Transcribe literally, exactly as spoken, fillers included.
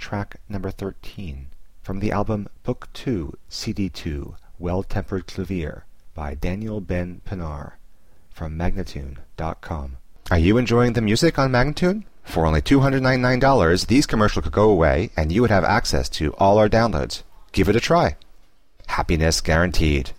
track number thirteen, from the album Book two, C D two, Well-Tempered Clavier, by Daniel Ben Pinar, from Magnatune dot com. Are you enjoying the music on Magnatune? For only two hundred ninety-nine dollars, these commercials could go away, and you would have access to all our downloads. Give it a try. Happiness guaranteed.